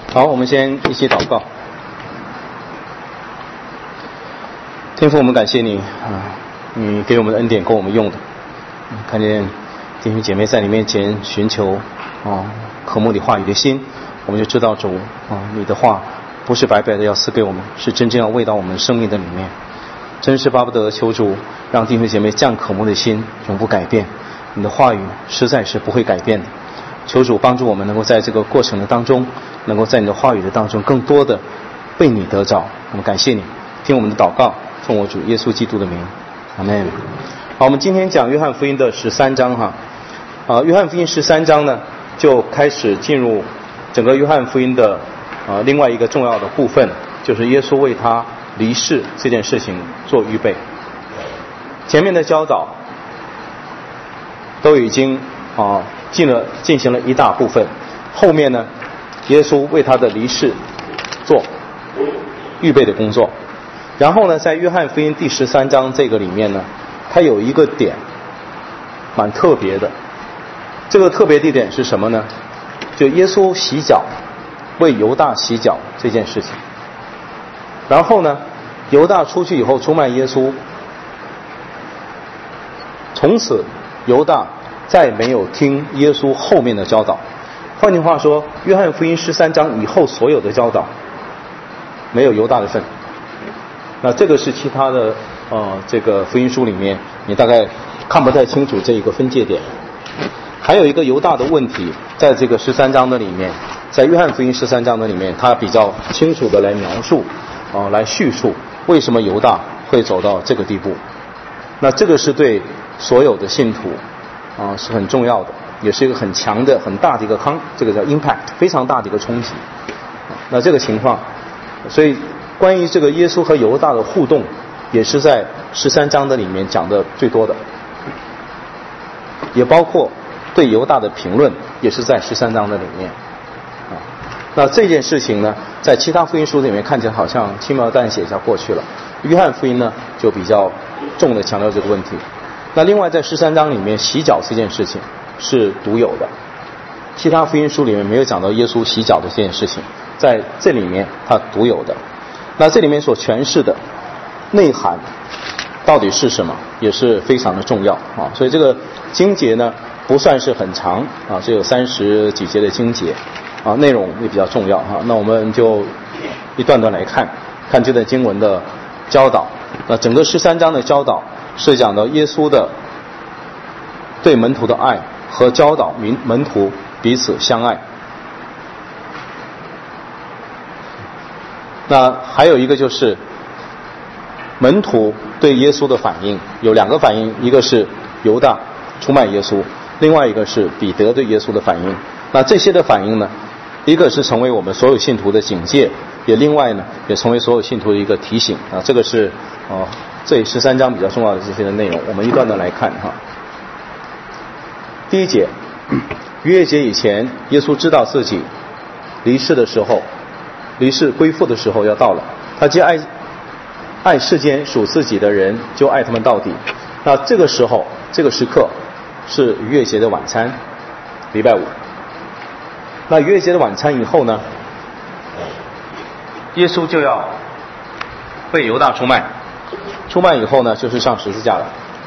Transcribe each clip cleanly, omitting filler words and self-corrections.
好，我们先一起祷告。天父，我们感谢你你给我们的恩典够我们用的。看见弟兄姐妹在你面前寻求渴慕你话语的心，我们就知道主你的话不是白白的要赐给我们，是真正要喂到我们生命的里面。真是巴不得求主让弟兄姐妹这样渴慕的心永不改变，你的话语实在是不会改变的。求主帮助我们能够在这个过程的当中，能够在你的话语的当中更多的被你得着。我们感谢你，听我们的祷告，奉我主耶稣基督的名，阿们。好，我们今天讲约翰福音的13章约翰福音13章呢，就开始进入整个约翰福音的另外一个重要的部分，就是耶稣为他离世这件事情做预备。前面的教导都已经进行了一大部分，后面呢，耶稣为他的离世做预备的工作。然后呢，在约翰福音第13章这个里面呢，它有一个点蛮特别的。这个特别的点是什么呢？就耶稣洗脚，为犹大洗脚这件事情。然后呢，犹大出去以后出卖耶稣，从此犹大再没有听耶稣后面的教导。换句话说，约翰福音13章以后所有的教导没有犹大的份。那这个是其他的这个福音书里面你大概看不太清楚这一个分界点。还有一个犹大的问题，在这个13章的里面，在约翰福音13章的里面，他比较清楚的来描述来叙述为什么犹大会走到这个地步。那这个是对所有的信徒是很重要的，也是一个很强的很大的一个这个叫 impact， 非常大的一个冲击。那这个情况，所以关于这个耶稣和犹大的互动，也是在13章的里面讲的最多的，也包括对犹大的评论，也是在13章的里面那这件事情呢，在其他福音书里面看起来好像轻描淡写一下过去了，约翰福音呢就比较重的强调这个问题。那另外在13章里面，洗脚这件事情是独有的，其他福音书里面没有讲到耶稣洗脚的这件事情，在这里面它独有的。那这里面所诠释的内涵到底是什么，也是非常的重要所以这个经节呢不算是很长只有30几节的经节内容也比较重要那我们就一段段来看这段经文的教导。那整个13章的教导是讲到耶稣的对门徒的爱和教导门徒彼此相爱。那还有一个就是门徒对耶稣的反应，有2个反应，一个是犹大出卖耶稣，另外一个是彼得对耶稣的反应。那这些的反应呢，一个是成为我们所有信徒的警戒，也另外呢也成为所有信徒的一个提醒这个是这13章比较重要的这些的内容，我们一段段来看第一节，逾越节以前，耶稣知道自己离世归父的时候要到了，他既爱世间属自己的人，就爱他们到底。那这个时候这个时刻是逾越节的晚餐，礼拜5。那逾越节的晚餐以后呢，耶稣就要被犹大出卖以后呢，就是上十字架了。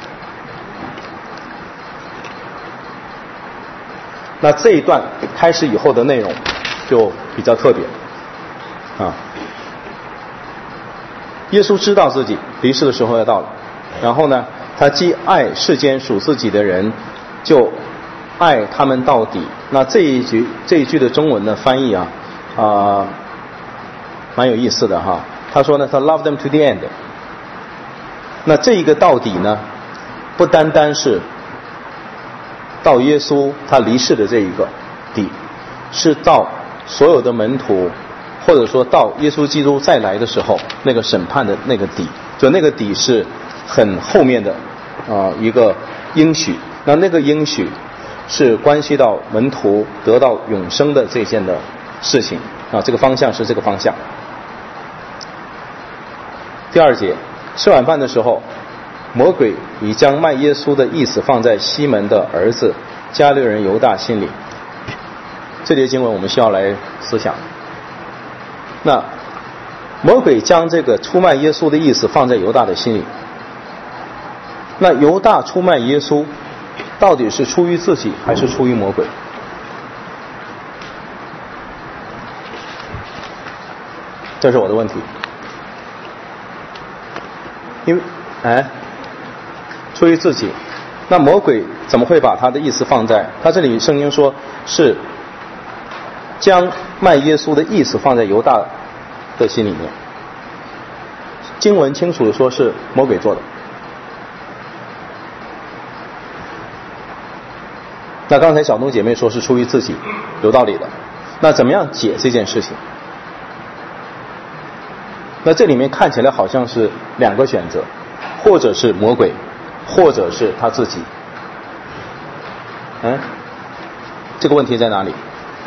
那这一段开始以后的内容就比较特别耶稣知道自己离世的时候要到了，然后呢，他既爱世间属自己的人，就爱他们到底。那这一句的中文的翻译蛮有意思的他说呢，他 love them to the end。那这一个到底呢，不单单是到耶稣他离世的这一个底，是到所有的门徒，或者说到耶稣基督再来的时候那个审判的那个底，就那个底是很后面的一个应许。那个应许是关系到门徒得到永生的这件的事情这个方向是这个方向。第2节，吃晚饭的时候，魔鬼已将卖耶稣的意思放在西门的儿子加略人犹大心里。这节经文我们需要来思想那魔鬼将这个出卖耶稣的意思放在犹大的心里。那犹大出卖耶稣，到底是出于自己还是出于魔鬼？这是我的问题。因为出于自己，那魔鬼怎么会把他的意思放在他这里？圣经说是将卖耶稣的意思放在犹大的心里面。经文清楚的说是魔鬼做的。那刚才小东姐妹说是出于自己，有道理的。那怎么样解这件事情？那这里面看起来好像是两个选择，或者是魔鬼，或者是他自己。这个问题在哪里？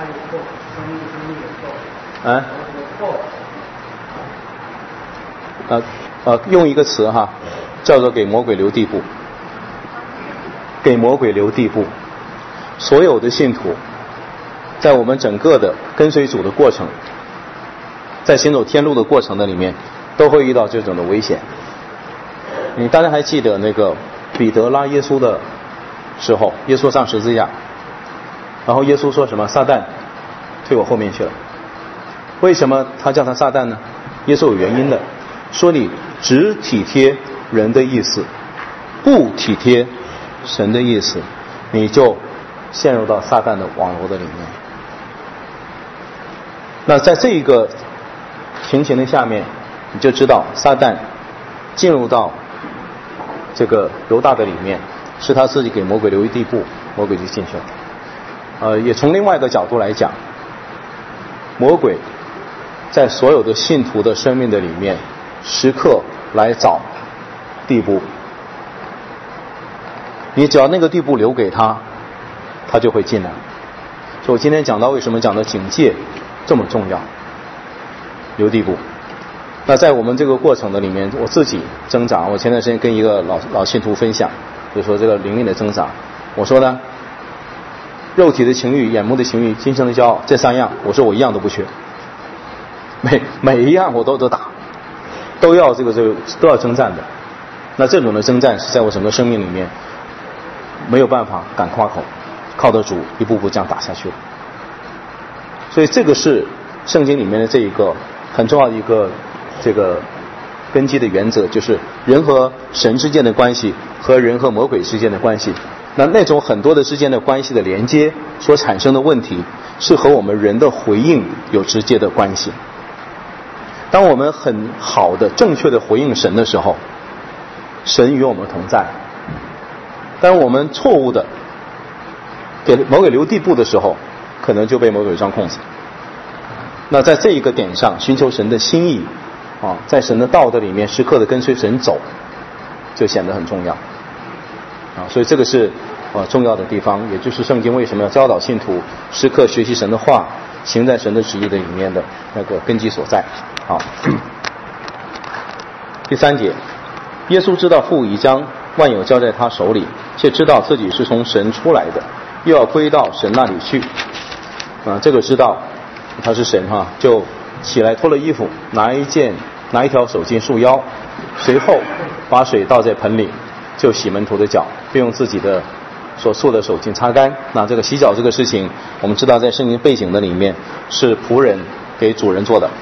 用一个词哈，叫做给魔鬼留地步。给魔鬼留地步。所有的信徒在我们整个的跟随主的过程，在行走天路的过程的里面，都会遇到这种的危险。你大家还记得那个彼得拉耶稣的时候，耶稣上十字架，然后耶稣说什么？撒旦退我后面去了。为什么他叫他撒旦呢？耶稣有原因的，说你只体贴人的意思，不体贴神的意思，你就陷入到撒旦的网罗的里面。那在这一个情形的下面，你就知道撒旦进入到这个犹大的里面，是他自己给魔鬼留一地步，魔鬼就进去了。也从另外一个角度来讲，魔鬼在所有的信徒的生命的里面，时刻来找地步。你只要那个地步留给他，他就会进来。所以我今天讲到为什么讲的警戒这么重要，留地步。那在我们这个过程的里面，我自己挣扎。我前段时间跟一个老信徒分享，就说这个灵命的挣扎。我说呢，肉体的情欲、眼目的情欲、今生的骄傲，这三样，我说我一样都不缺，每一样我都打，都要都要征战的。那这种的征战是在我整个生命里面没有办法敢夸口，靠得主一步步这样打下去的。所以这个是圣经里面的这一个很重要的一个这个根基的原则，就是人和神之间的关系和人和魔鬼之间的关系。那种很多的之间的关系的连接所产生的问题，是和我们人的回应有直接的关系。当我们很好的正确的回应神的时候，神与我们同在。当我们错误的给魔鬼留地步的时候，可能就被魔鬼抓控制。那在这一个点上，寻求神的心意在神的道德里面时刻的跟随神走，就显得很重要所以这个是重要的地方，也就是圣经为什么要教导信徒时刻学习神的话，行在神的旨意的里面的那个根基所在。第3节，耶稣知道父已将万有交在他手里，却知道自己是从神出来的，又要归到神那里去。这个知道他是神就起来脱了衣服，拿一条手巾束腰，随后把水倒在盆里，就洗门徒的脚，并用自己的所束的手巾擦干。那这个洗脚这个事情，我们知道在圣经背景的里面是仆人给主人做的。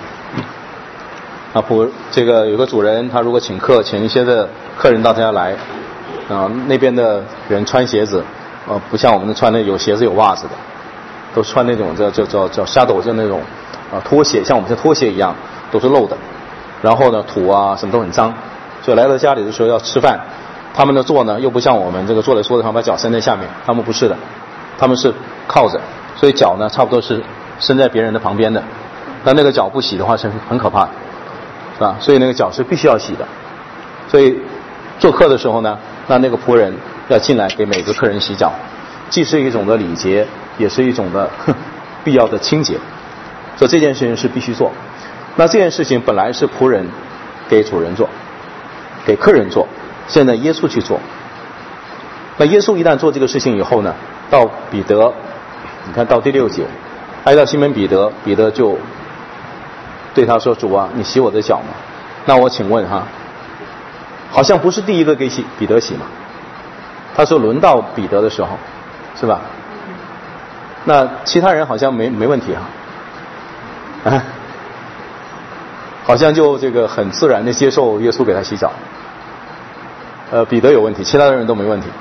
这个有个主人，他如果请一些的客人到他家来，那边的人穿鞋子，不像我们穿的有鞋子有袜子的，都穿那种叫沙斗，就那种拖鞋，像我们这拖鞋一样，都是漏的。然后呢，土什么都很脏，所以来到家里的时候要吃饭，他们的坐呢又不像我们这个坐在桌子上把脚伸在下面，他们不是的，他们是靠着，所以脚呢差不多是伸在别人的旁边的。那个脚不洗的话是很可怕的，是吧？所以那个脚是必须要洗的。所以做客的时候呢，那个仆人要进来给每个客人洗脚，既是一种的礼节，也是一种的必要的清洁。所以这件事情是必须做。那这件事情本来是仆人给主人做，给客人做，现在耶稣去做。那耶稣一旦做这个事情以后呢，到彼得，你看到第6节，挨到西门彼得，彼得就对他说：“主啊，你洗我的脚吗？”那我请问哈，好像不是第一个给彼得洗嘛？他说轮到彼得的时候，是吧？那其他人好像没问题哈，啊，好像就这个很自然的接受耶稣给他洗脚。彼得有问题，其他的人都没问题。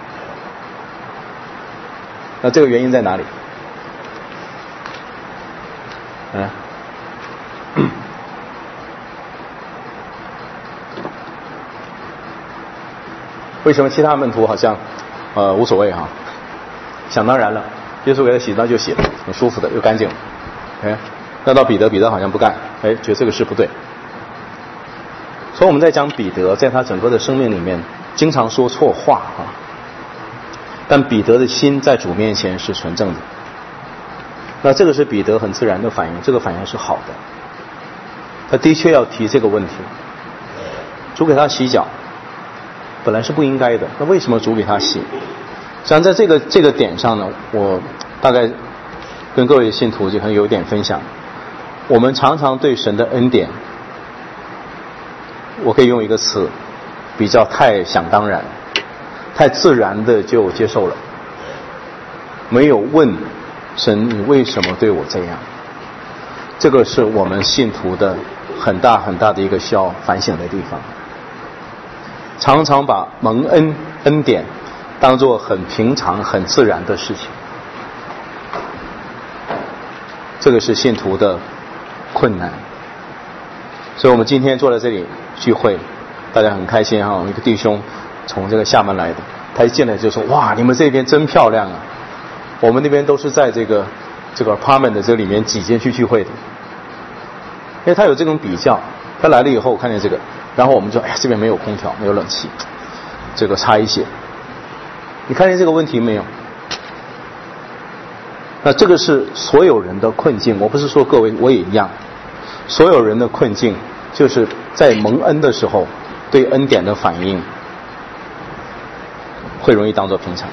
那这个原因在哪里？为什么其他门徒好像无所谓哈，想当然了，耶稣给他洗那就洗了，很舒服的又干净了。那到彼得好像不干，觉得这个事不对。所以我们在讲彼得在他整个的生命里面经常说错话啊，但彼得的心在主面前是纯正的。那这个是彼得很自然的反应，这个反应是好的。他的确要提这个问题，主给他洗脚本来是不应该的，那为什么主给他洗？实际上在这个点上呢，我大概跟各位信徒就可能有点分享。我们常常对神的恩典，我可以用一个词，比较太想当然，太自然的就接受了，没有问神你为什么对我这样。这个是我们信徒的很大很大的一个需要反省的地方。常常把蒙恩典当作很平常很自然的事情，这个是信徒的困难。所以我们今天坐在这里聚会，大家很开心哈。一个弟兄从这个厦门来的，他一进来就说：“哇，你们这边真漂亮啊！我们那边都是在这个 apartment 的这里面挤进去聚会的。”因为他有这种比较，他来了以后看见这个，然后我们就这边没有空调，没有冷气，这个差一些。你看见这个问题没有？那这个是所有人的困境，我不是说各位我也一样，所有人的困境就是在蒙恩的时候对恩典的反应会容易当作平常。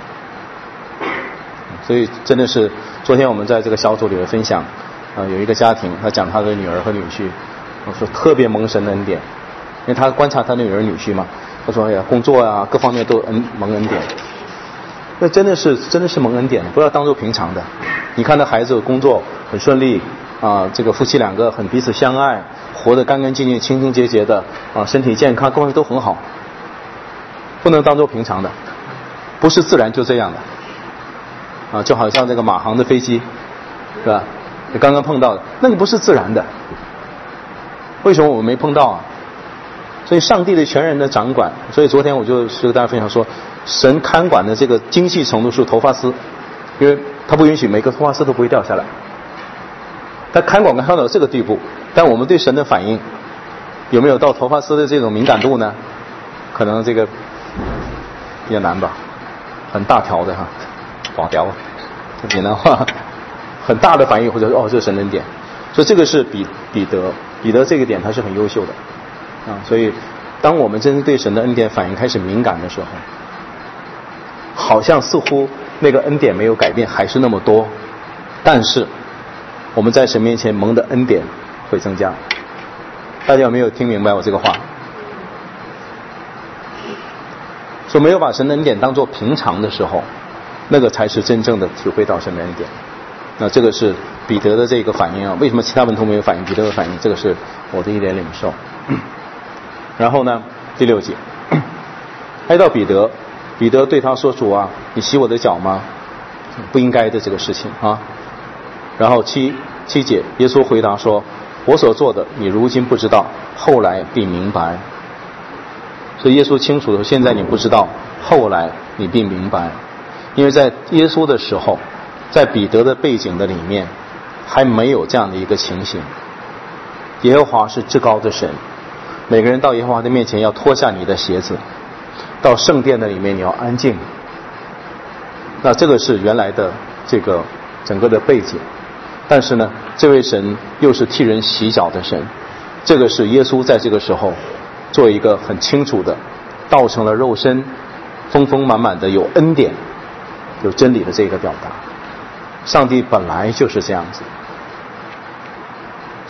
所以真的是昨天我们在这个小组里面分享，有一个家庭他讲他的女儿和女婿，我说特别蒙神的恩典，因为他观察他的女儿女婿嘛，他说工作啊各方面都蒙恩典。那真的是蒙恩典，不要当作平常的。你看那孩子工作很顺利啊，这个夫妻两个很彼此相爱，活得干干净净清清洁洁的啊，身体健康各方面都很好，不能当作平常的，不是自然就这样的啊。就好像这个马航的飞机是吧，你刚刚碰到的那个不是自然的，为什么我们没碰到啊？所以上帝的全然的掌管，所以昨天我就是跟大家分享说，神看管的这个精细程度是头发丝，因为他不允许每个头发丝都不会掉下来，他看管到这个地步，但我们对神的反应有没有到头发丝的这种敏感度呢？可能这个比较难吧，很大条的哈，大条，闽南话很大的反应，或者这是神恩典，所以这个是彼得这个点他是很优秀的啊。所以当我们真正对神的恩典反应开始敏感的时候，好像似乎那个恩典没有改变，还是那么多，但是我们在神面前蒙的恩典会增加。大家有没有听明白我这个话？说没有把神的恩典当作平常的时候，那个才是真正的体会到神的恩典。那这个是彼得的这个反应啊。为什么其他门徒没有反应，彼得的反应？这个是我的一点领受。然后呢，第6节，挨到彼得对他说：“主啊，你洗我的脚吗？”不应该的这个事情啊。然后7节，耶稣回答说：“我所做的，你如今不知道，后来必明白。”所以耶稣清楚的说，现在你不知道，后来你必明白。因为在耶稣的时候，在彼得的背景的里面，还没有这样的一个情形。耶和华是至高的神，每个人到耶和华的面前要脱下你的鞋子，到圣殿的里面你要安静。那这个是原来的这个整个的背景。但是呢，这位神又是替人洗脚的神，这个是耶稣在这个时候做一个很清楚的道成了肉身，丰丰满满的有恩典有真理的这个表达。上帝本来就是这样子，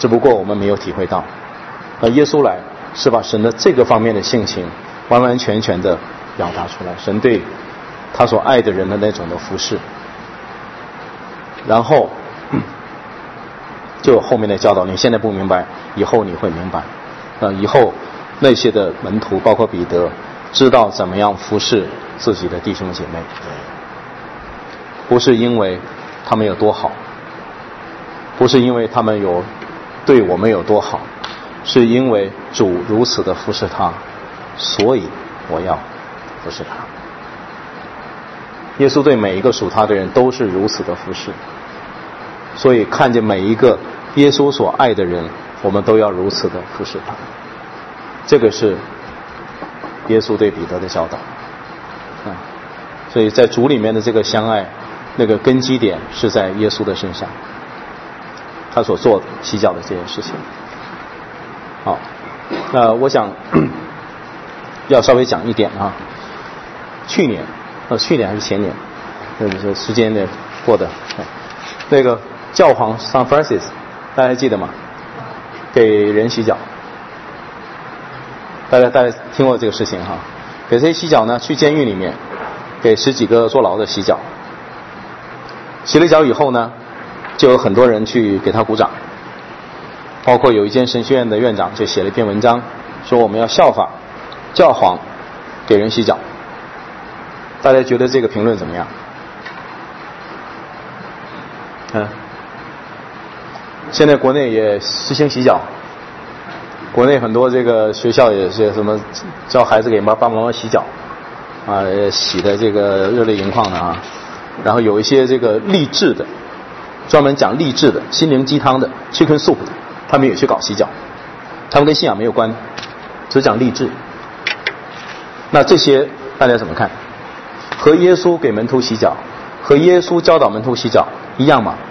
只不过我们没有体会到。而耶稣来是把神的这个方面的性情完完全全的表达出来，神对他所爱的人的那种的服侍，然后就有后面的教导，你现在不明白，以后你会明白。以后那些的门徒，包括彼得，知道怎么样服侍自己的弟兄姐妹，不是因为他们有多好，不是因为他们有对我们有多好，是因为主如此的服侍他，所以我要服侍他。耶稣对每一个属他的人都是如此的服侍，所以看见每一个耶稣所爱的人，我们都要如此的服侍他。这个是耶稣对彼得的教导。所以在主里面的这个相爱，那个根基点是在耶稣的身上，他所做的洗脚的这件事情。好，我想要稍微讲一点啊。去年还是前年，这时间的过的，那个教皇 Saint Francis， 大家还记得吗？给人洗脚，大家听过这个事情哈？给谁洗脚呢？去监狱里面给10几个坐牢的洗脚，洗了脚以后呢，就有很多人去给他鼓掌，包括有一间神学院的院长就写了一篇文章，说我们要效法教皇给人洗脚。大家觉得这个评论怎么样？现在国内也实行洗脚，国内很多这个学校也是什么教孩子给爸爸妈妈洗脚啊，洗的这个热泪盈眶的啊。然后有一些这个励志的，专门讲励志的心灵鸡汤的 Chicken Soup 的，他们也去搞洗脚，他们跟信仰没有关，只讲励志。那这些大家怎么看？和耶稣给门徒洗脚，和耶稣教导门徒洗脚一样吗？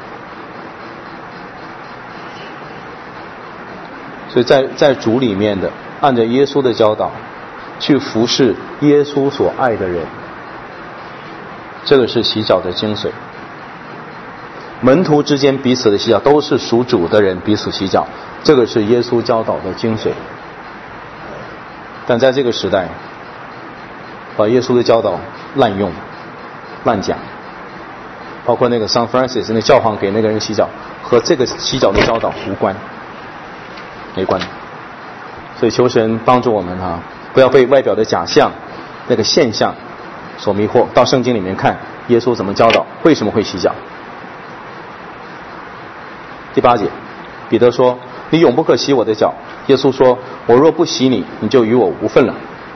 所以在主里面的，按照耶稣的教导去服侍耶稣所爱的人，这个是洗脚的精髓。门徒之间彼此的洗脚，都是属主的人彼此洗脚，这个是耶稣教导的精髓。但在这个时代，把耶稣的教导滥用、滥讲，包括那个 Saint Francis 那教皇给那个人洗脚，和这个洗脚的教导无关，没关。所以求神帮助我们不要被外表的假象、那个现象所迷惑，到圣经里面看耶稣怎么教导，为什么会洗脚。第8节，彼得说：“你永不可洗我的脚。”耶稣说：“我若不洗你，你就与我无分了。”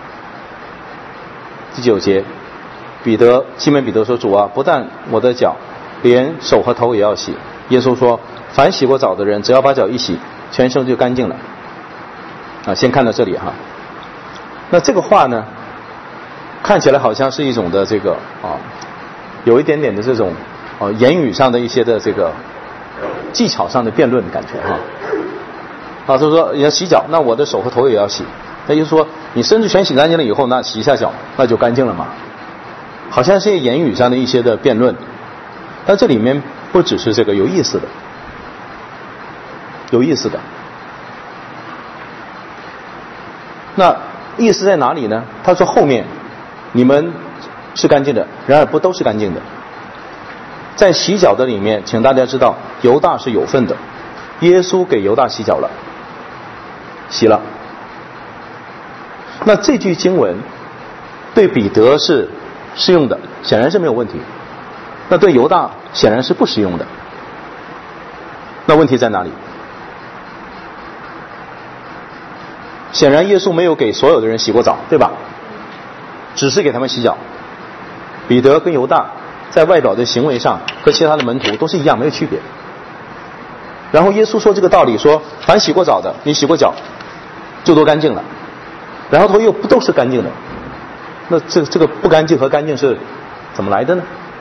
第9节，西门彼得说：“主啊，不但我的脚，连手和头也要洗。”耶稣说：“凡洗过澡的人，只要把脚一洗，全身就干净了。”先看到这里哈。那这个话呢，看起来好像是一种的这个有一点点的这种言语上的一些的这个技巧上的辩论的感觉他说要洗脚，那我的手和头也要洗。那就是说你身子全洗干净了以后，那洗一下脚，那就干净了嘛。好像是言语上的一些的辩论，但这里面不只是这个，有意思的。那意思在哪里呢？他说后面你们是干净的，然而不都是干净的。在洗脚的里面，请大家知道犹大是有份的，耶稣给犹大洗脚了，洗了。那这句经文对彼得是适用的，显然是没有问题。那对犹大显然是不适用的。那问题在哪里？显然耶稣没有给所有的人洗过澡，对吧？只是给他们洗脚。彼得跟犹大在外表的行为上和其他的门徒都是一样，没有区别。然后耶稣说这个道理，说凡洗过澡的，你洗过脚就都干净了。然后他又不都是干净的，那这个不干净和干净是怎么来的呢？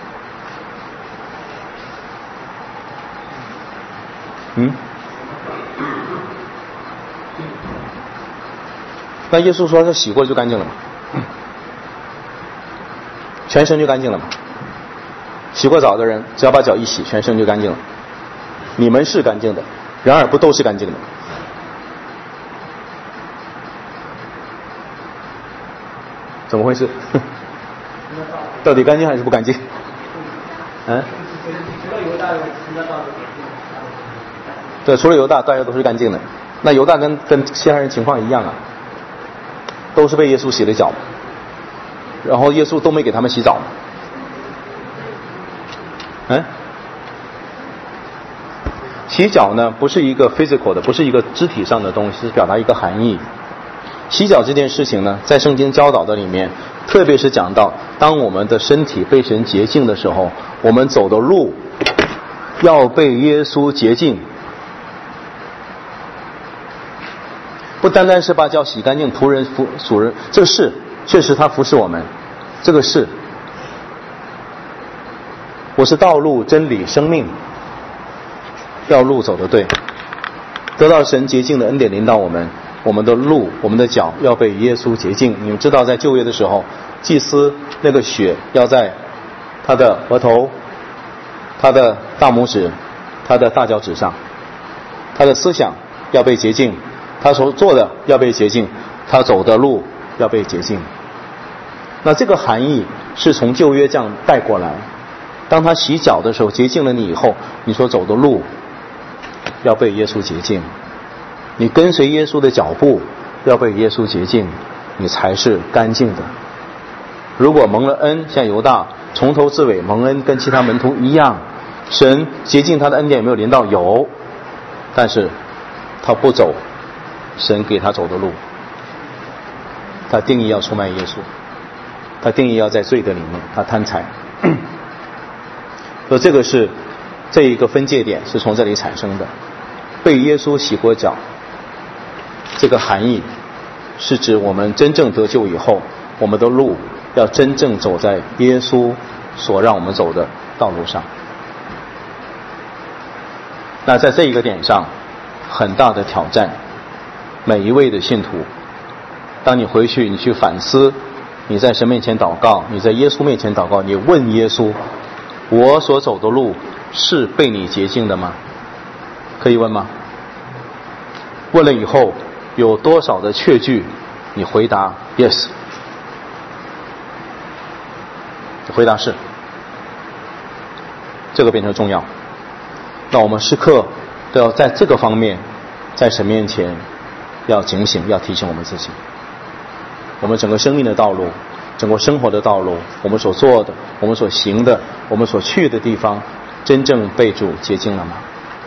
那耶稣说他洗过就干净了嘛，全身就干净了嘛。洗过澡的人只要把脚一洗，全身就干净了。你们是干净的， 然而不都是干净的。怎么回事？到底干净还是不干净？对，除了犹大，大家都是干净的。那犹大跟其他人情况一样啊，都是被耶稣洗了脚，然后耶稣都没给他们洗澡。洗脚呢，不是一个 physical 的，不是一个肢体上的东西，是表达一个含义。洗脚这件事情呢，在圣经教导的里面，特别是讲到当我们的身体被神洁净的时候，我们走的路要被耶稣洁净。不单单是把脚洗干净，仆人服主人，这个是确实他服侍我们，这个是我是道路真理生命，要路走得对，得到神洁净的恩典临到我们，我们的路我们的脚要被耶稣洁净。你们知道在旧约的时候，祭司那个血要在他的额头、他的大拇指、他的大脚趾上，他的思想要被洁净，他所做的要被洁净，他走的路要被洁净。那这个含义是从旧约这样带过来，当他洗脚的时候洁净了你以后，你所走的路要被耶稣洁净，你跟随耶稣的脚步要被耶稣洁净，你才是干净的。如果蒙了恩，像犹大从头至尾蒙恩跟其他门徒一样，神洁净他的恩典有没有临到？有，但是他不走神给他走的路，他定义要出卖耶稣，他定义要在罪的里面，他贪财。所以这个是这一个分界点是从这里产生的。被耶稣洗过脚这个含义是指我们真正得救以后，我们的路要真正走在耶稣所让我们走的道路上。那在这一个点上很大的挑战，每一位的信徒，当你回去你去反思，你在神面前祷告，你在耶稣面前祷告，你问耶稣，我所走的路是被你洁净的吗？可以问吗？问了以后有多少的确据你回答 yes， 回答是，这个变成重要。那我们时刻都要在这个方面在神面前要警醒，要提醒我们自己，我们整个生命的道路，整个生活的道路，我们所做的，我们所行的，我们所去的地方，真正被主洁净了吗？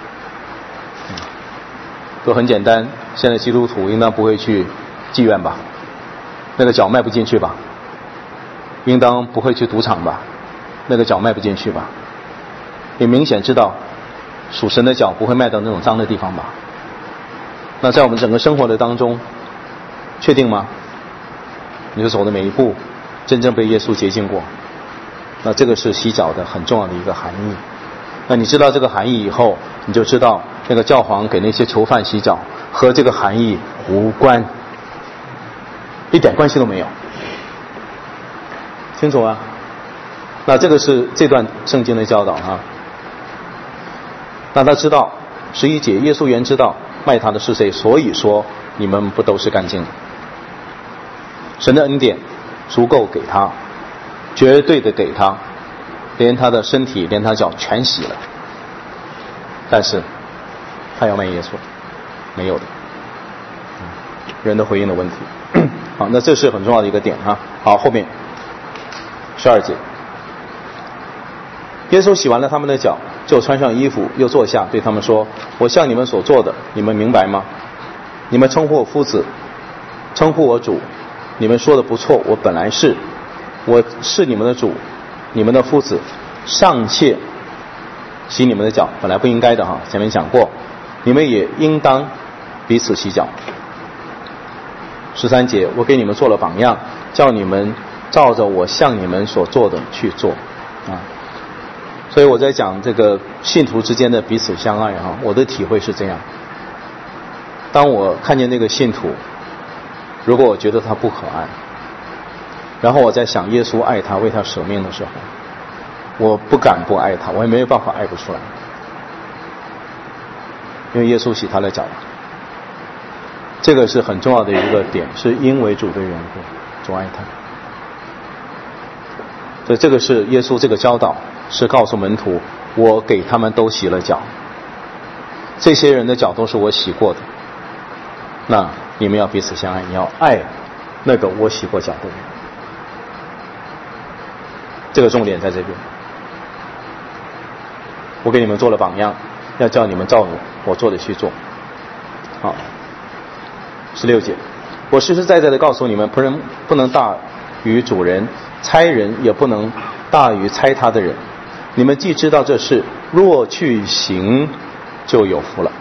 都很简单，现在基督徒应当不会去妓院吧？那个脚迈不进去吧？应当不会去赌场吧？那个脚迈不进去吧？也明显知道属神的脚不会迈到那种脏的地方吧？那在我们整个生活的当中，确定吗？你所走的每一步真正被耶稣洁净过？那这个是洗脚的很重要的一个含义。那你知道这个含义以后，你就知道那个教皇给那些囚犯洗脚和这个含义无关，一点关系都没有，清楚吗？那这个是这段圣经的教导啊。那他知道11节，耶稣原知道卖他的是谁，所以说你们不都是干净的。神的恩典足够给他，绝对的给他，连他的身体连他脚全洗了，但是他要卖耶稣，没有的。人的回应的问题。好，那这是很重要的一个点啊。好，后面12节，耶稣洗完了他们的脚，就穿上衣服，又坐下，对他们说，我向你们所做的，你们明白吗？你们称呼我夫子，称呼我主，你们说的不错，我本来是，我是你们的主，你们的夫子，尚且洗你们的脚，本来不应该的哈，前面讲过，你们也应当彼此洗脚。13节，我给你们做了榜样，叫你们照着我向你们所做的去做啊。所以我在讲这个信徒之间的彼此相爱哈，我的体会是这样，当我看见那个信徒，如果我觉得他不可爱，然后我在想耶稣爱他为他舍命的时候，我不敢不爱他，我也没有办法爱不出来。 因为耶稣洗他的脚。这个是很重要的一个点，是因为主的缘故，主爱他。所以这个是耶稣这个教导，是告诉门徒，我给他们都洗了脚，这些人的脚都是我洗过的，那你们要彼此相爱，你要爱那个我洗过脚的人。这个重点在这边，我给你们做了榜样，要叫你们照我做的去做。好，16节，我实实在在的告诉你们，仆人不能大于主人，差人也不能大于差他的人。你们既知道这事，若去行，就有福了。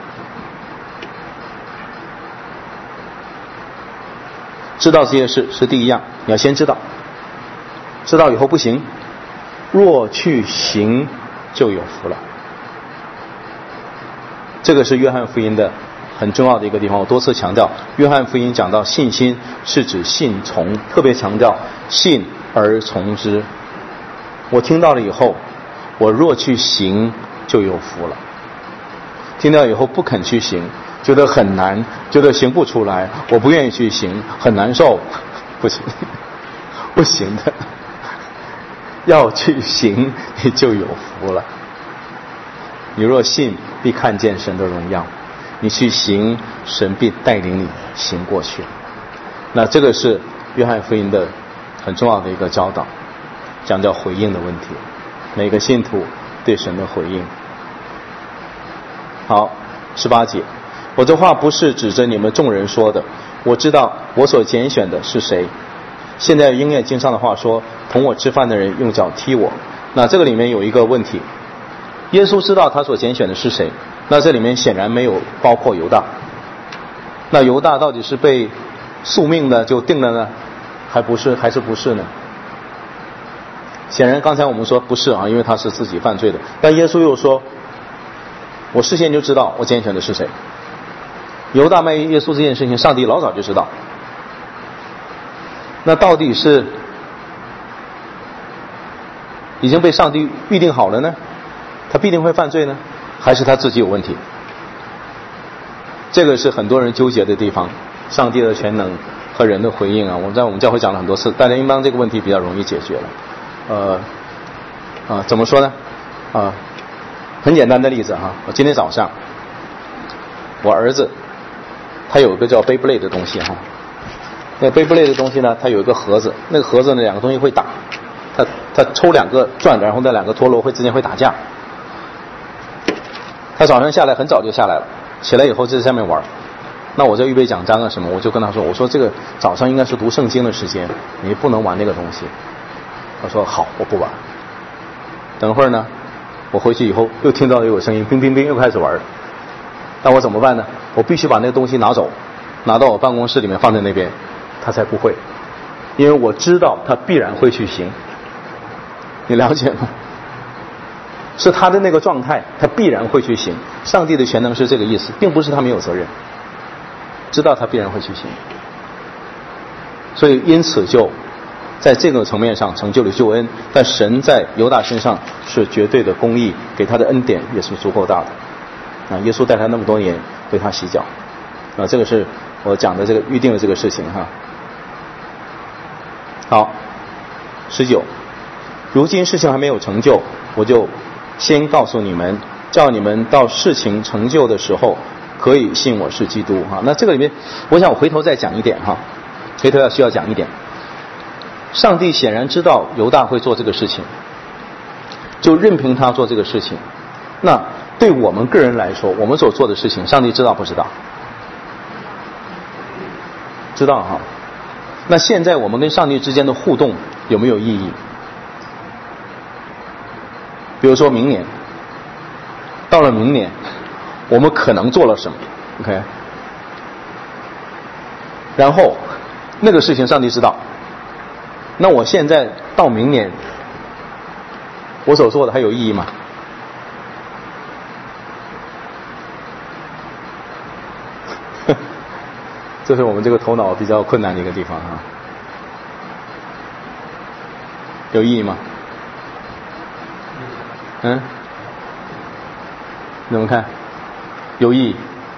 知道这些事是第一样，你要先知道，知道以后不行，若去行就有福了。这个是约翰福音的很重要的一个地方，我多次强调，约翰福音讲到信心是指信从，特别强调信而从之。我听到了以后，我若去行就有福了。听到以后不肯去行，觉得很难，觉得行不出来，我不愿意去行，很难受，不行，不行的，要去行你就有福了。你若信，必看见神的荣耀，你去行，神必带领你行过去。那这个是约翰福音的很重要的一个教导，讲到回应的问题，每个信徒对神的回应。好，18节，我这话不是指着你们众人说的，我知道我所拣选的是谁。现在应验经上的话说，同我吃饭的人用脚踢我。那这个里面有一个问题，耶稣知道他所拣选的是谁，那这里面显然没有包括犹大。那犹大到底是被宿命的就定了呢，还是不是呢？显然刚才我们说不是啊，因为他是自己犯罪的。但耶稣又说，我事先就知道我拣选的是谁。犹大卖耶稣这件事情，上帝老早就知道。那到底是已经被上帝预定好了呢？他必定会犯罪呢？还是他自己有问题？这个是很多人纠结的地方。上帝的全能和人的回应啊，我在我们教会讲了很多次，大家应当这个问题比较容易解决了。怎么说呢？很简单的例子哈，我今天早上，我儿子他有一个叫贝布类的东西哈，那贝布类的东西呢，它有一个盒子，那个盒子呢两个东西会打，他抽两个转，然后那两个陀螺之间会打架。他早上下来很早就下来了，起来以后就在下面玩。那我在预备讲章啊什么，我就跟他说，我说这个早上应该是读圣经的时间，你不能玩那个东西。他说好，我不玩。等会儿呢，我回去以后又听到有声音，冰冰冰，又开始玩。那我怎么办呢？我必须把那个东西拿走，拿到我办公室里面放在那边，他才不会，因为我知道他必然会去行。你了解吗？是他的那个状态，他必然会去行。上帝的全能是这个意思，并不是他没有责任，知道他必然会去行。所以因此就在这个层面上成就了救恩，但神在犹大身上是绝对的公义，给他的恩典也是足够大的。耶稣带他那么多年为他洗脚，这个是我讲的这个预定的这个事情哈。好，19，如今事情还没有成就，我就先告诉你们，叫你们到事情成就的时候可以信我是基督哈。那这个里面我想我回头再讲一点哈，回头需要讲一点。上帝显然知道犹大会做这个事情，就任凭他做这个事情。那对我们个人来说，我们所做的事情上帝知道不知道？知道哈。那现在我们跟上帝之间的互动有没有意义？比如说明年，到了明年我们可能做了什么 OK， 然后那个事情上帝知道，那我现在到明年我所做的还有意义吗？这是我们这个头脑比较困难的一个地方啊。有意义吗？你怎么看？ 有意义。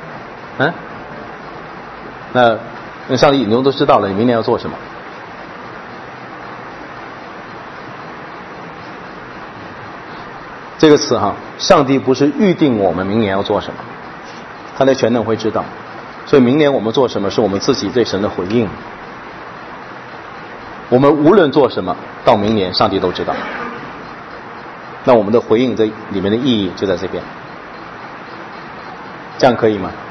那上帝你都知道了，你明年要做什么？这个词上帝不是预定我们明年要做什么，他的全能会知道，所以明年我们做什么是我们自己对神的回应。我们无论做什么，到明年上帝都知道。那我们的回应这里面的意义就在这边，这样可以吗？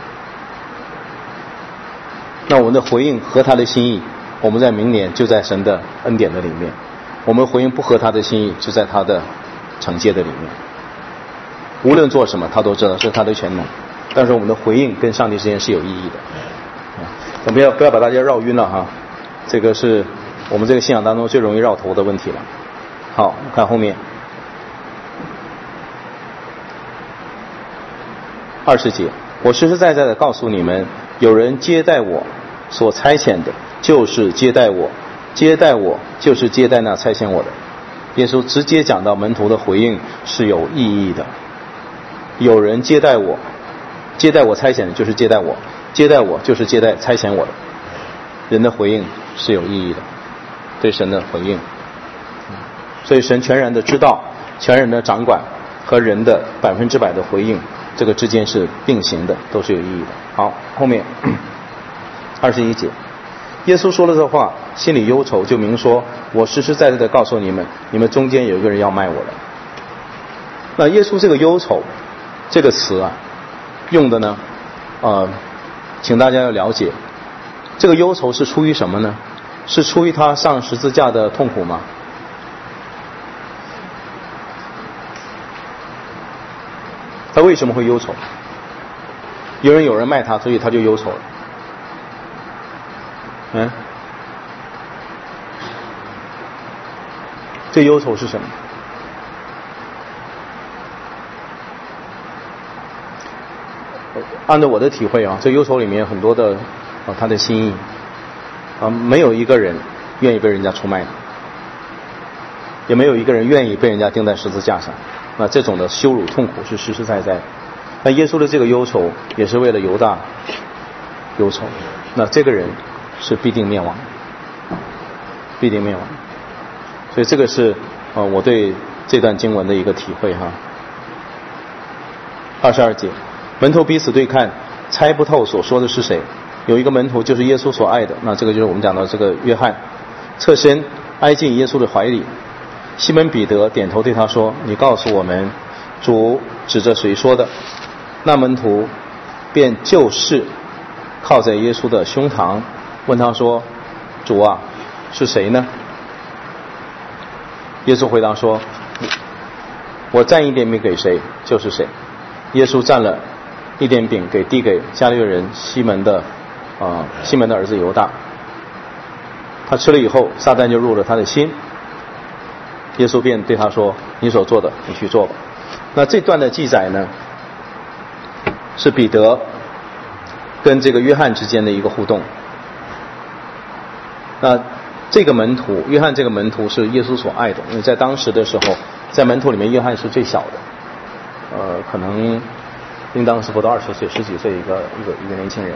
那我们的回应合他的心意，我们在明年就在神的恩典的里面；我们回应不合他的心意，就在他的惩戒的里面。无论做什么，他都知道是他的全能，但是我们的回应跟上帝之间是有意义的。不要把大家绕晕了这个是我们这个信仰当中最容易绕头的问题了。好，看后面20节，我实实在在的告诉你们，有人接待我所差遣的，就是接待我；接待我，就是接待那差遣我的。耶稣直接讲到门徒的回应是有意义的。有人接待我，接待我差遣的就是接待我，接待我就是接待差遣我的。人的回应是有意义的，对神的回应。所以神全然的知道，全然的掌管和人的100%的回应，这个之间是并行的，都是有意义的。好，后面21节，耶稣说了这话，心里忧愁，就明说，我实实在在的告诉你们，你们中间有一个人要卖我的。那耶稣这个忧愁这个词用的呢请大家要了解，这个忧愁是出于什么呢？是出于他上十字架的痛苦吗？他为什么会忧愁？有人卖他，所以他就忧愁了。这忧愁是什么？按照我的体会这忧愁里面很多的他的心意没有一个人愿意被人家出卖的，也没有一个人愿意被人家钉在十字架上。那这种的羞辱痛苦是实实在在的。那耶稣的这个忧愁也是为了犹大忧愁，那这个人是必定灭亡，必定灭亡。所以这个是我对这段经文的一个体会22节，门徒彼此对看，猜不透所说的是谁。有一个门徒就是耶稣所爱的，那这个就是我们讲到这个约翰，侧身挨进耶稣的怀里。西门彼得点头对他说，你告诉我们，主指着谁说的？那门徒便就是靠在耶稣的胸膛，问他说，主啊，是谁呢？耶稣回答说，我蘸一点饼给谁就是谁。耶稣蘸了一点饼递给加利略人西门的儿子犹大。他吃了以后，撒旦就入了他的心。耶稣便对他说，你所做的你去做吧。那这段的记载呢，是彼得跟这个约翰之间的一个互动。那这个门徒约翰这个门徒是耶稣所爱的，因为在当时的时候，在门徒里面约翰是最小的，可能应当是不到20岁，10几岁一个年轻人。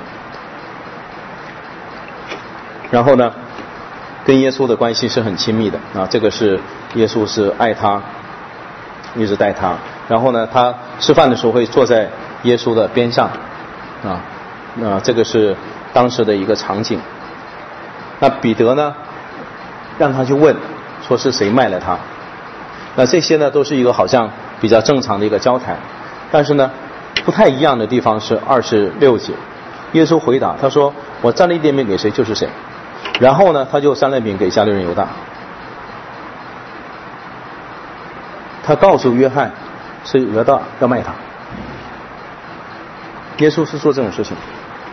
然后呢，跟耶稣的关系是很亲密的这个是耶稣是爱他，一直带他。然后呢，他吃饭的时候会坐在耶稣的边上这个是当时的一个场景。那彼得呢，让他去问说是谁卖了他。那这些呢都是一个好像比较正常的一个交谈，但是呢不太一样的地方是26节，耶稣回答他说，我蘸了一点饼给谁就是谁。然后呢他就蘸了饼给加利略人犹大。他告诉约翰是犹大要卖他。耶稣是做这种事情。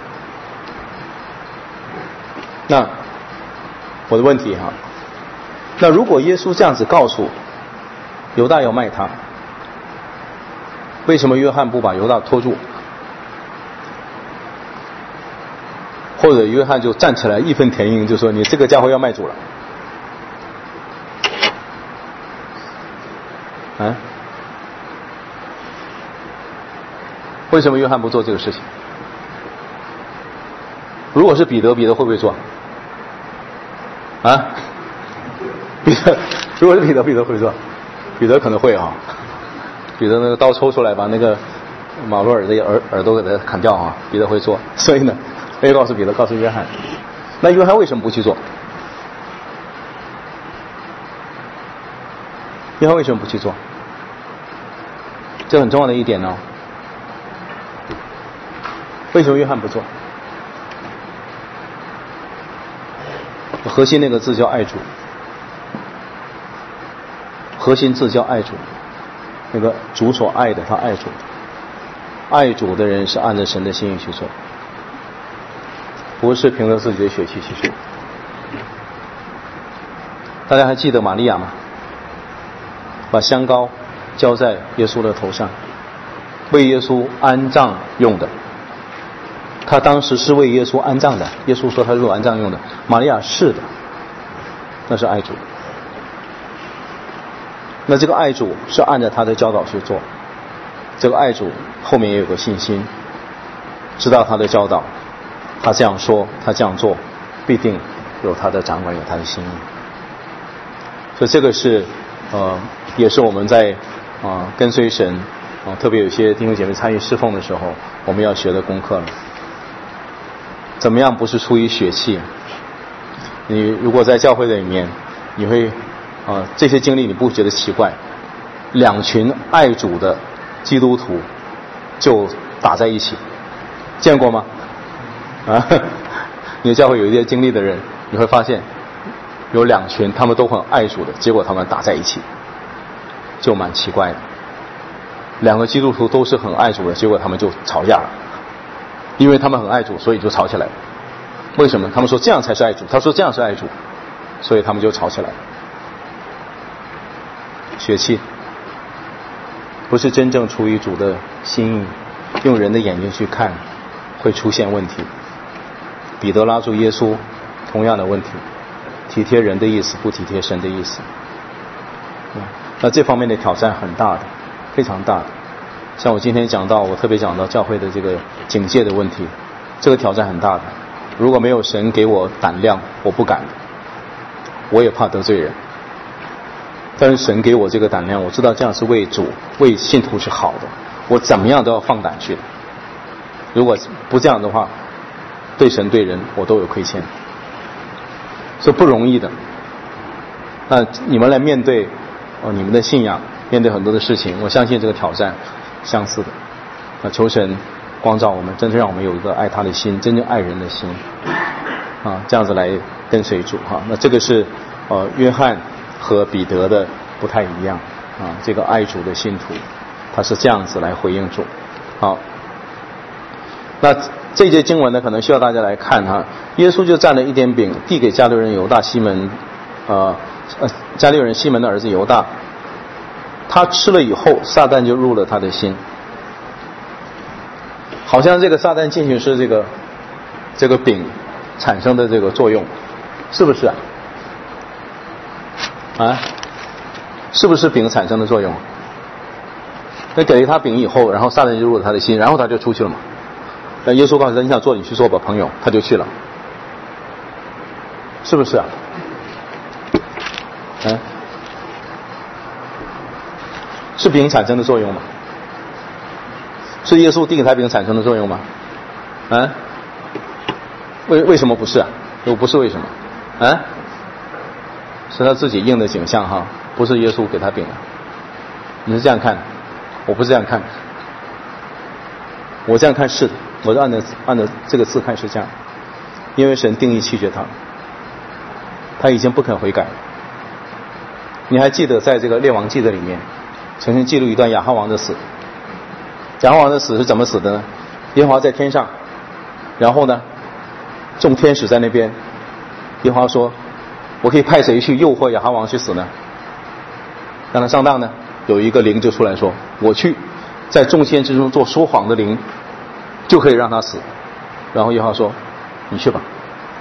那我的问题那如果耶稣这样子告诉犹大要卖他，为什么约翰不把犹大拖住？或者约翰就站起来义愤填膺，就说你这个家伙要卖主了为什么约翰不做这个事情？如果是彼得，彼得会不会做？啊？彼得，如果是彼得，彼得会不会做？彼得可能会啊。彼得那个刀抽出来，把那个马洛尔的耳朵给他砍掉啊，彼得会做。所以呢，没有告诉彼得，告诉约翰。那约翰为什么不去做？约翰为什么不去做？这很重要的一点哦。为什么约翰不做？核心那个字叫爱主，核心字叫爱主，那个主所爱的，他爱主，爱主的人是按照神的心意去做，不是凭着自己的血气去做。大家还记得玛利亚吗？把香膏浇在耶稣的头上，为耶稣安葬用的。他当时是为耶稣安葬的，耶稣说他是为安葬用的。玛利亚是的，那是爱主。那这个爱主是按照他的教导去做，这个爱主后面也有个信心，知道他的教导，他这样说，他这样做，必定有他的掌管，有他的心意。所以这个是也是我们在跟随神特别有些弟兄姐妹参与侍奉的时候，我们要学的功课了。怎么样不是出于血气？你如果在教会的里面，你会这些经历你不觉得奇怪？两群爱主的基督徒就打在一起，见过吗？你的教会有一些经历的人，你会发现有两群他们都很爱主的，结果他们打在一起，就蛮奇怪的。两个基督徒都是很爱主的，结果他们就吵架了。因为他们很爱主，所以就吵起来了。为什么？他们说这样才是爱主，他说这样是爱主，所以他们就吵起来了。血气不是真正出于主的心意，用人的眼睛去看会出现问题。彼得拉住耶稣，同样的问题，体贴人的意思，不体贴神的意思。那这方面的挑战很大的，非常大的。像我今天讲到，我特别讲到教会的这个警戒的问题，这个挑战很大的。如果没有神给我胆量，我不敢，我也怕得罪人。但是神给我这个胆量，我知道这样是为主、为信徒是好的，我怎么样都要放胆去的。如果不这样的话，对神对人我都有亏欠，所以不容易的。那你们来面对你们的信仰，面对很多的事情，我相信这个挑战相似的。那求神光照我们，真正让我们有一个爱他的心，真正爱人的心这样子来跟随主那这个是约翰和彼得的不太一样这个爱主的信徒他是这样子来回应主。好，那这节经文呢，可能需要大家来看耶稣就占了一点饼，递给加利人犹大西门加利人西门的儿子犹大，他吃了以后，撒旦就入了他的心。好像这个撒旦进去是这个饼产生的这个作用，是不是是不是饼产生的作用？那给了他饼以后，然后撒旦就入了他的心，然后他就出去了嘛。那耶稣告诉他，你想做你去做吧，朋友，他就去了，是不是是饼产生的作用吗？是耶稣递给他饼产生的作用吗？为什么不是不是为什么是他自己应的景象不是耶稣给他饼你是这样看？我不是这样看，我这样看是的，我是按照这个字看是这样，因为神定义弃绝他已经不肯悔改了。你还记得在这个列王记的里面曾经记录一段亚哈王的死。亚哈王的死是怎么死的呢？耶和华在天上，然后呢众天使在那边，耶和华说我可以派谁去诱惑亚哈王去死呢？让他上当呢？有一个灵就出来说我去，在众天之中做说谎的灵，就可以让他死。然后耶和华说你去吧。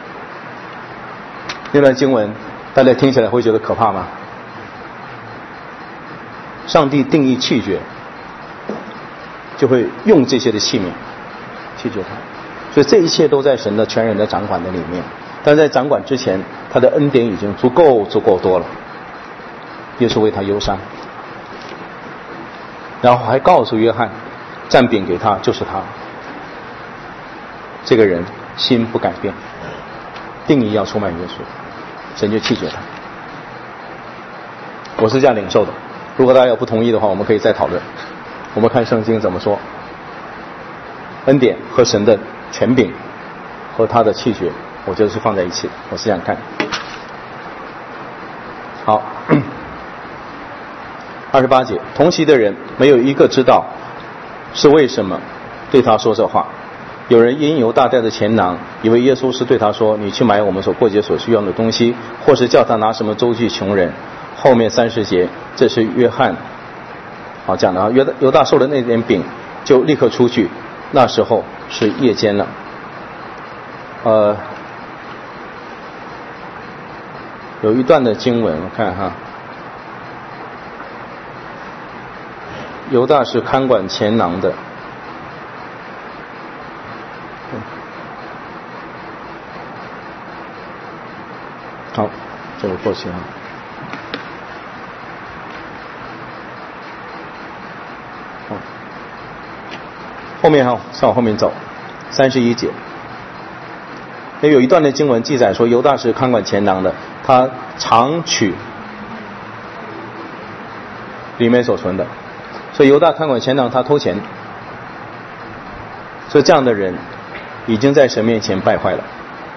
那段经文大家听起来会觉得可怕吗？上帝定义弃绝， 就会用这些的器皿弃绝他。所以这一切都在神的全人的掌管的里面，但在掌管之前，他的恩典已经足够多了。耶稣为他忧伤，然后还告诉约翰，蘸饼给他就是他。这个人心不改变，定义要出卖耶稣，神就弃绝他。我是这样领受的，如果大家有不同意的话，我们可以再讨论。我们看圣经怎么说，恩典和神的权柄和他的弃绝，我觉得是放在一起的，我是这样看。好，28节，同席的人没有一个知道是为什么对他说这话。有人因犹大带的钱囊，以为耶稣是对他说，你去买我们所过节所需要的东西，或是叫他拿什么周济穷人。后面30节，这是约翰讲的啊，犹大受了那点饼，就立刻出去，那时候是夜间了。有一段的经文，我看哈，犹大是看管钱囊的。好，这个过去啊。后面再往后面走，31节，有一段的经文记载说，犹大是看管钱囊的，他常取里面所存的，所以犹大看管钱囊，他偷钱，所以这样的人已经在神面前败坏了。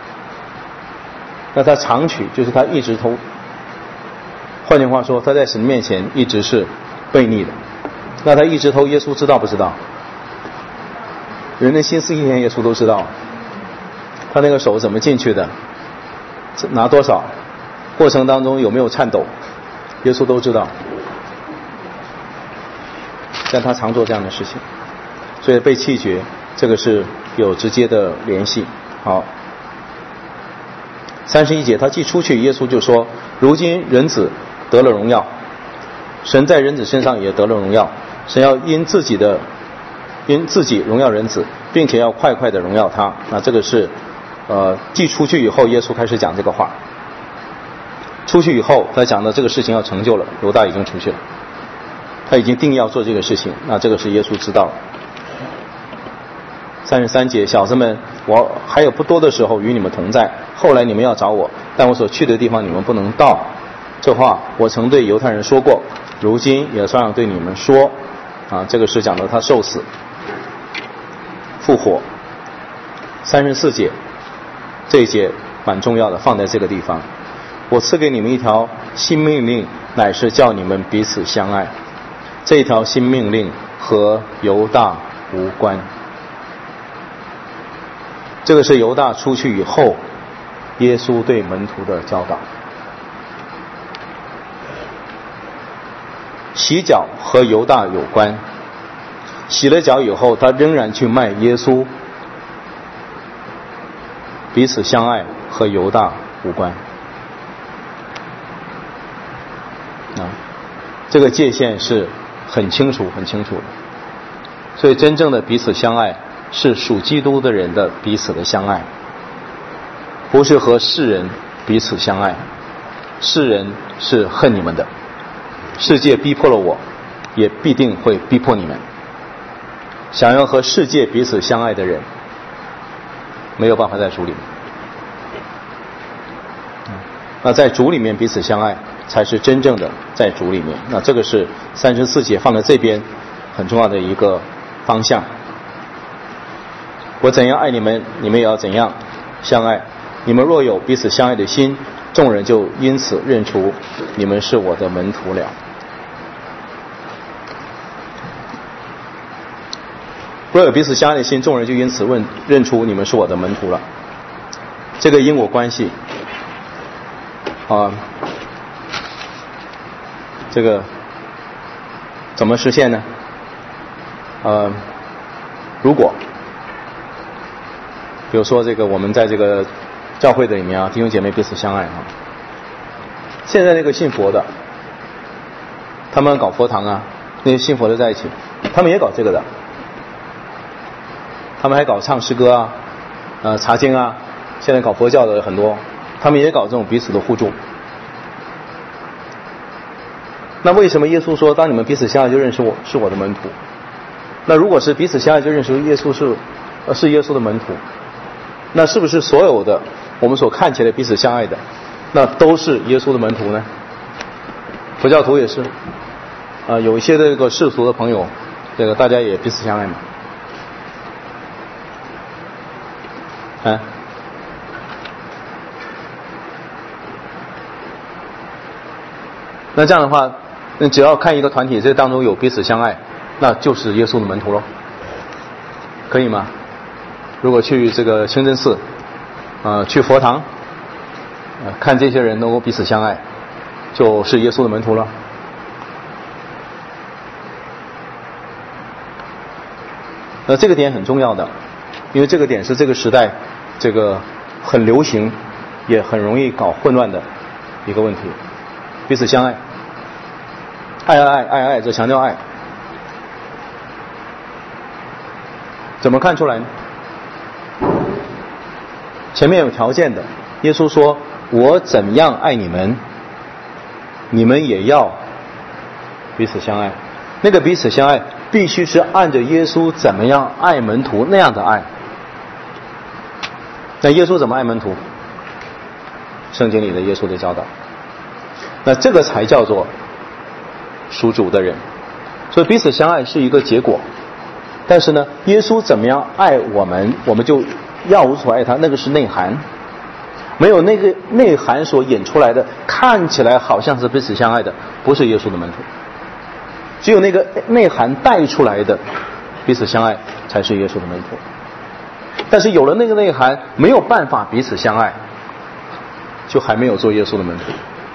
那他常取，就是他一直偷，换句话说，他在神面前一直是悖逆的。那他一直偷，耶稣知道不知道？人的心思意念耶稣都知道，他那个手怎么进去的，拿多少，过程当中有没有颤抖，耶稣都知道。但他常做这样的事情，所以被弃绝，这个是有直接的联系。好，31节，他既出去，耶稣就说，如今人子得了荣耀，神在人子身上也得了荣耀，神要因自己荣耀人子，并且要快快的荣耀他。那这个是既出去以后，耶稣开始讲这个话。出去以后，他讲的这个事情要成就了，犹大已经出去了，他已经定义要做这个事情，那这个是耶稣知道了。33节，小子们，我还有不多的时候与你们同在，后来你们要找我，但我所去的地方你们不能到。这话我曾对犹太人说过，如今也照样对你们说。这个是讲的他受死复活。34节，这一节蛮重要的，放在这个地方。我赐给你们一条新命令，乃是叫你们彼此相爱。这一条新命令和犹大无关。这个是犹大出去以后，耶稣对门徒的教导。洗脚和犹大有关，洗了脚以后，他仍然去卖耶稣。彼此相爱和犹大无关。这个界限是很清楚的。所以真正的彼此相爱是属基督的人的彼此的相爱，不是和世人彼此相爱。世人是恨你们的，世界逼迫了我，也必定会逼迫你们。想要和世界彼此相爱的人，没有办法在主里面。那在主里面彼此相爱，才是真正的在主里面。那这个是34节放在这边很重要的一个方向。我怎样爱你们，你们也要怎样相爱。你们若有彼此相爱的心，众人就因此认出你们是我的门徒了。若有彼此相爱的心，众人就因此认出你们是我的门徒了。这个因果关系这个怎么实现呢？如果比如说这个我们在这个教会的里面弟兄姐妹彼此相爱现在那个信佛的，他们搞佛堂那些信佛的在一起，他们也搞这个的， 他们还搞唱诗歌啊，查经啊，现在搞佛教的很多，他们也搞这种彼此的互助。那为什么耶稣说当你们彼此相爱就认识我是我的门徒？那如果是彼此相爱就认识耶稣是耶稣的门徒，那是不是所有的我们所看起来彼此相爱的那都是耶稣的门徒呢？佛教徒也是有一些这个世俗的朋友，这个大家也彼此相爱嘛。那这样的话，那只要看一个团体，这当中有彼此相爱，那就是耶稣的门徒咯，可以吗？如果去这个清真寺去佛堂看这些人能够彼此相爱，就是耶稣的门徒了。那这个点很重要的，因为这个点是这个时代这个很流行也很容易搞混乱的一个问题。彼此相爱，爱，这强调爱，怎么看出来呢？前面有条件的，耶稣说我怎样爱你们，你们也要彼此相爱。那个彼此相爱必须是按着耶稣怎么样爱门徒那样的爱。那耶稣怎么爱门徒？圣经里的耶稣的教导，那这个才叫做属主的人。所以彼此相爱是一个结果，但是呢，耶稣怎么样爱我们，我们就要无所爱他，那个是内涵。没有那个内涵所演出来的，看起来好像是彼此相爱的，不是耶稣的门徒。只有那个内涵带出来的彼此相爱，才是耶稣的门徒。但是有了那个内涵，没有办法彼此相爱，就还没有做耶稣的门徒。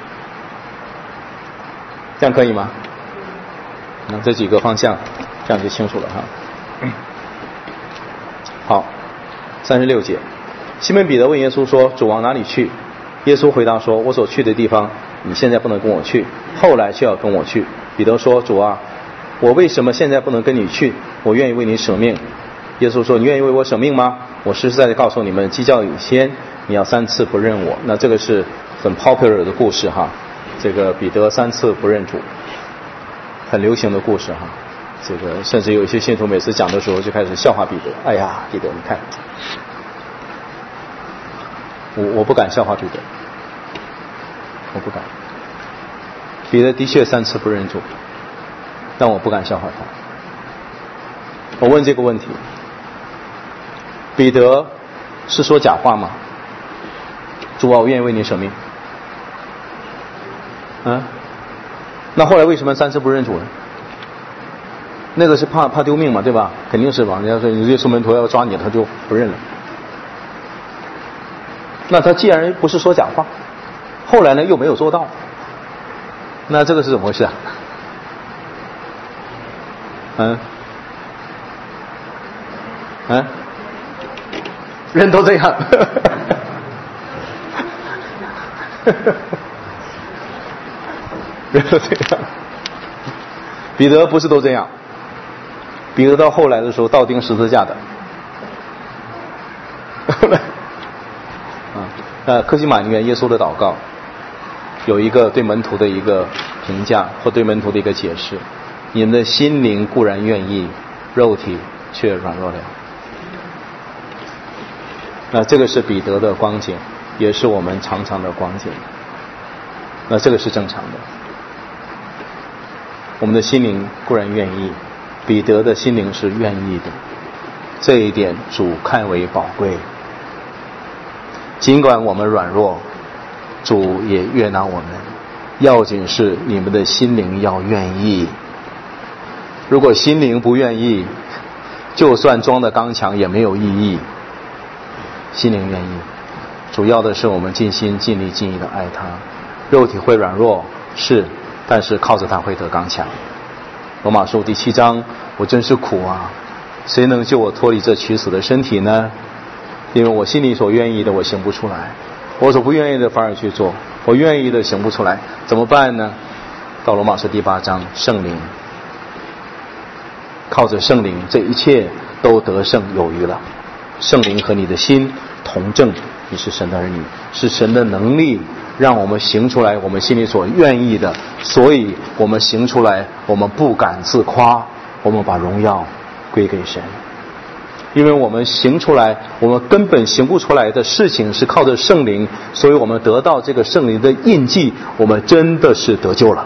这样可以吗？那这几个方向，这样就清楚了哈。好，36节，西门彼得问耶稣说：“主往哪里去？”耶稣回答说：“我所去的地方，你现在不能跟我去，后来却要跟我去。”彼得说：“主啊，我为什么现在不能跟你去？我愿意为你舍命。”耶稣说：“你愿意为我舍命吗？我实实在在告诉你们，鸡叫以先，你要3次不认我。”那这个是很 popular 的故事哈，这个彼得3次不认主，很流行的故事哈。这个甚至有一些信徒每次讲的时候就开始笑话彼得。哎呀，彼得，你看，我不敢笑话彼得，我不敢。彼得的确3次不认主，但我不敢笑话他。我问这个问题，彼得是说假话吗？主啊，我愿意为你舍命。那后来为什么3次不认主呢？那个是怕丢命嘛，对吧？肯定是吧。人家说你耶稣门徒要抓你，他就不认了。那他既然不是说假话，后来呢又没有做到，那这个是怎么回事啊？人都这样。人都这样。彼得不是都这样，彼得到后来的时候倒钉十字架的。后来客西马尼园耶稣的祷告有一个对门徒的一个评价，或对门徒的一个解释：你们的心灵固然愿意，肉体却软弱了。那这个是彼得的光景，也是我们常常的光景。那这个是正常的。我们的心灵固然愿意，彼得的心灵是愿意的，这一点主看为宝贵。尽管我们软弱，主也悦纳我们，要紧是你们的心灵要愿意。如果心灵不愿意，就算装的刚强也没有意义。心灵愿意，主要的是我们尽心尽力尽意的爱他。肉体会软弱，是，但是靠着他会得刚强。罗马书第7章，我真是苦啊，谁能救我脱离这取死的身体呢？因为我心里所愿意的我行不出来，我所不愿意的反而去做，我愿意的行不出来，怎么办呢？到罗马书第8章，圣灵，靠着圣灵，这一切都得胜有余了。圣灵和你的心同证，你是神的儿女，是神的能力让我们行出来我们心里所愿意的，所以我们行出来，我们不敢自夸，我们把荣耀归给神。因为我们行出来，我们根本行不出来的事情是靠着圣灵，所以我们得到这个圣灵的印记，我们真的是得救了。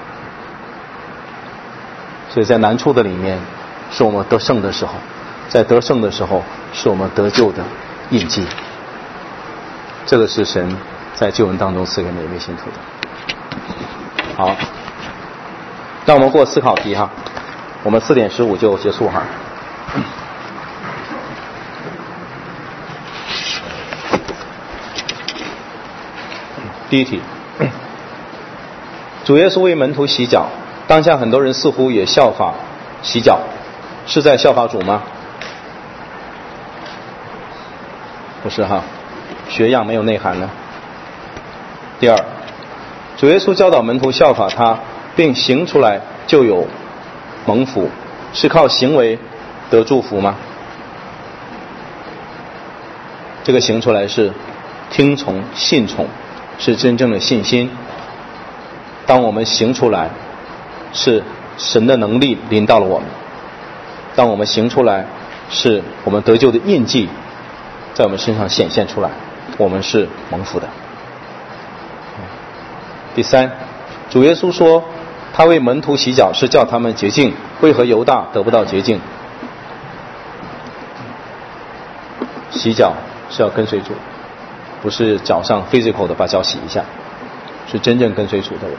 所以在难处的里面是我们得胜的时候，在得胜的时候是我们得救的印记。这个是神在救恩当中赐给每一位信徒的。好，让我们过思考题哈，我们4点15就结束哈。第一题，主耶稣为门徒洗脚，当下很多人似乎也效法洗脚，是在效法主吗？不是哈，学样没有内涵呢。第二，主耶稣教导门徒效法他，并行出来就有蒙福，是靠行为得祝福吗？这个行出来是听从信从，是真正的信心。当我们行出来，是神的能力临到了我们。当我们行出来，是我们得救的印记在我们身上显现出来，我们是蒙福的。第三，主耶稣说他为门徒洗脚是叫他们洁净，为何犹大得不到洁净？洗脚是要跟随主，不是脚上 physical 的把脚洗一下，是真正跟随主的人。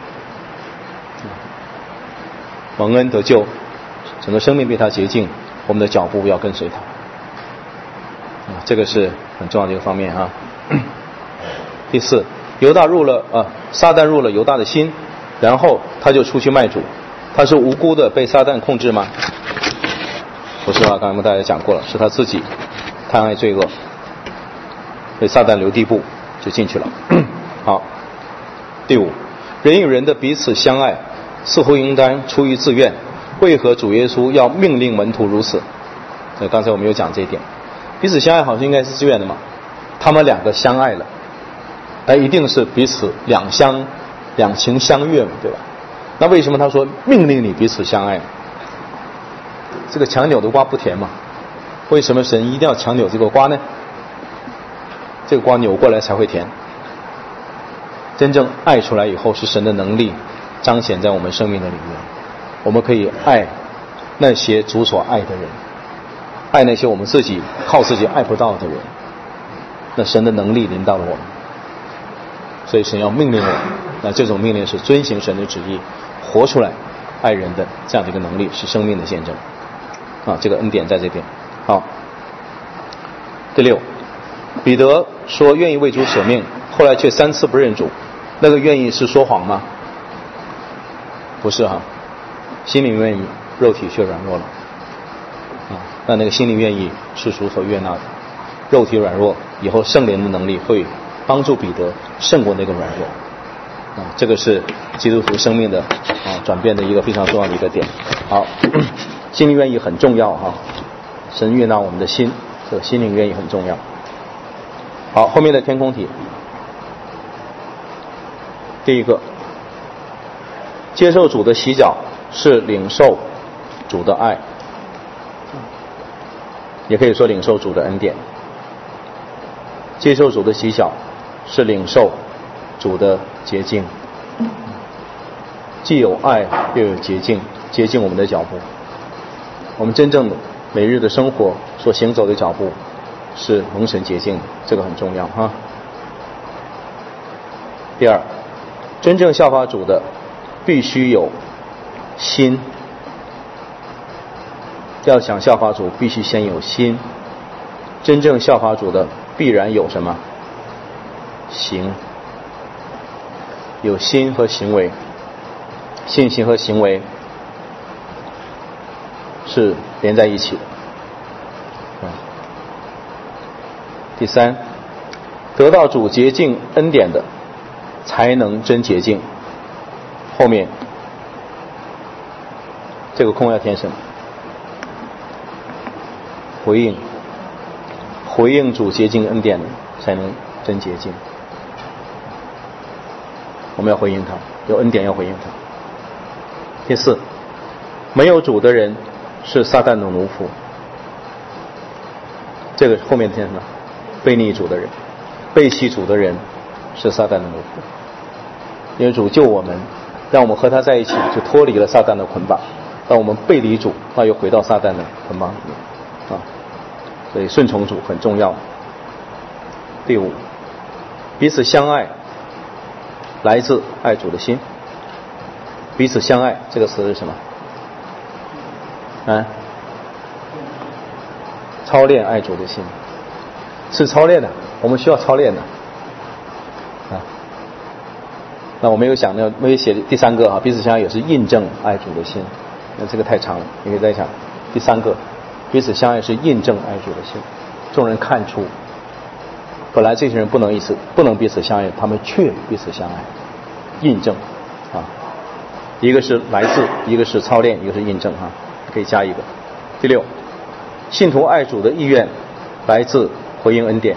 蒙恩得救，整个生命被他洁净，我们的脚步要跟随他。这个是很重要的一个方面啊。第四，撒旦入了犹大的心，然后他就出去卖主，他是无辜的被撒旦控制吗？不是啊，刚才我们大家讲过了，是他自己贪爱罪恶，被撒旦留地步就进去了。好，第五，人与人的彼此相爱似乎应当出于自愿，为何主耶稣要命令门徒如此？刚才我们有讲这一点，彼此相爱好像应该是自愿的嘛，他们两个相爱了，一定是彼此两情相悦嘛，对吧？那为什么他说命令你彼此相爱？这个强扭的瓜不甜嘛，为什么神一定要强扭这个瓜呢？这个瓜扭过来才会甜。真正爱出来以后，是神的能力彰显在我们生命的里面，我们可以爱那些主所爱的人，爱那些我们自己靠自己爱不到的人，那神的能力临到了我们，所以神要命令我们，那这种命令是遵行神的旨意，活出来爱人的这样的一个能力，是生命的见证啊，这个恩典在这边。好，第六，彼得说愿意为主舍命，后来却3次不认主，那个愿意是说谎吗？不是哈，心灵愿意，肉体却软弱了那个心灵愿意是主所悦纳的，肉体软弱以后圣灵的能力会帮助彼得胜过那个软弱这个是基督徒生命的转变的一个非常重要的一个点。好，心灵愿意很重要神悦纳我们的心，这个心灵愿意很重要。好，后面的天空题，第一个，接受主的洗脚是领受主的爱，也可以说领受主的恩典。接受主的洗脚是领受主的洁净，既有爱又有洁净，洁净我们的脚步。我们真正的每日的生活所行走的脚步是蒙神洁净的，这个很重要哈。第二，真正效法主的必须有心，要想效法主必须先有心，真正效法主的必然有什么？行。有心和行为，信心和行为是连在一起的。第三，得到主洁净恩典的才能真洁净。后面这个空要填什么？ 回应主洁净恩典的，才能真洁净。我们要回应他，有恩典要回应他。第四，没有主的人是撒旦的奴仆。这个后面的什么？背逆主的人，背弃主的人是撒旦的奴仆。因为主救我们，让我们和他在一起，就脱离了撒旦的捆绑。当我们背离主，那又回到撒旦的捆绑里面啊。所以顺从主很重要。第五，彼此相爱，来自爱主的心。彼此相爱这个词是什么？操练爱主的心，是操练的，我们需要操练的啊。那我没有想到，没有写第三个啊，彼此相爱也是印证爱主的心，那这个太长了，你可以再想第三个，彼此相爱是印证爱主的心。众人看出，本来这些人不能彼此相爱，他们却彼此相爱，印证啊。一个是来自，一个是操练，一个是印证哈，可以加一个。第六，信徒爱主的意愿来自回应恩典。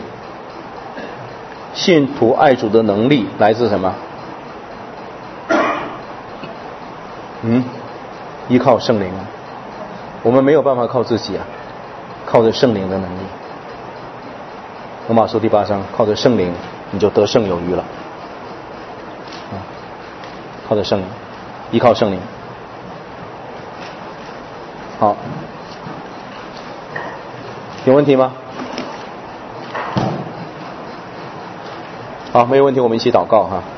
信徒爱主的能力来自什么？依靠圣灵啊。我们没有办法靠自己啊，靠着圣灵的能力。罗马书第8章，靠着圣灵你就得胜有余了靠着圣灵，依靠圣灵。好，有问题吗？好，没有问题，我们一起祷告哈。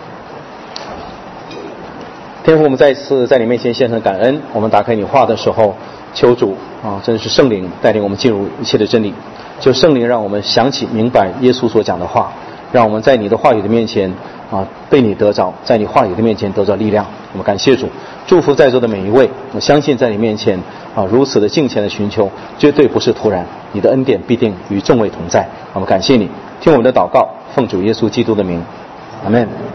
天父，我们再一次在你面前献上感恩。我们打开你话的时候，求主真是圣灵带领我们进入一切的真理。求圣灵让我们想起明白耶稣所讲的话，让我们在你的话语的面前被你得着，在你话语的面前得着力量。我们感谢主，祝福在座的每一位。我相信在你面前如此的敬虔的寻求，绝对不是突然，你的恩典必定与众位同在。我们感谢你，听我们的祷告，奉主耶稣基督的名，阿们。